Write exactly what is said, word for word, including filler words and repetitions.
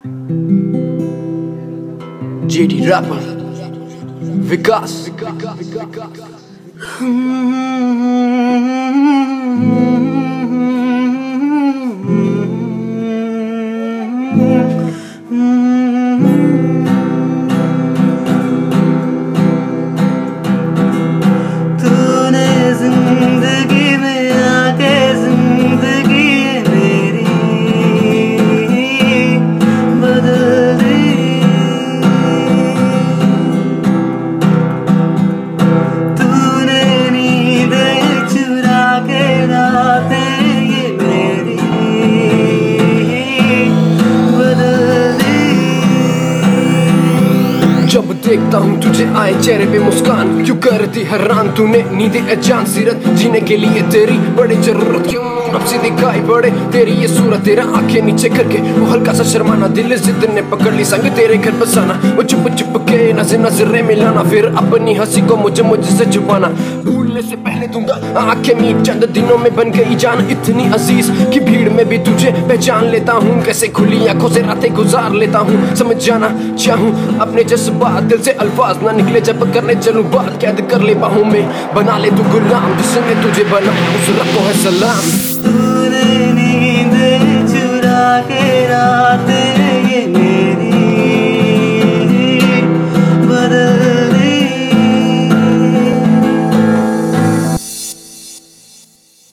JD wrapper विकास। तूने जिंदगी में आके जिंदगी मेरी बदल दी। तूने नींदें चुरा के रातें ये मेरी बदल दी। जब देखता हूँ तुझे आए चेहरे पे मुस्कान, क्यों करती हैरान तूने नींदें अजान। सीरत जीने के लिए तेरी बड़ी जरूरत, क्यों अब से दिखाई पड़े तेरी ये सूरत। तेरा आंखें नीचे करके वो हल्का सा शर्माना, दिल जिद ने पकड़ ली संग तेरे घर बसाना। वो चुप चुप के नजर नजरें मिलाना, फिर अपनी हंसी को मुझे मुझसे छुपाना। भूलने से पहले दूंगा आंखें मीट, चंद दिनों में बन गई जान इतनी अजीज कि भीड़ में भी तुझे पहचान लेता हूँ। कैसे खुली आंखों से रातें गुजार लेता हूँ, समझ जाना चाहूँ अपने जज्बात। दिल से अल्फाज ना निकले जब करने चलूं बात, कैद कर ले बाहों में बना ले तू गुलाम जिसने तुझे बनाया, उस रब को है सलाम।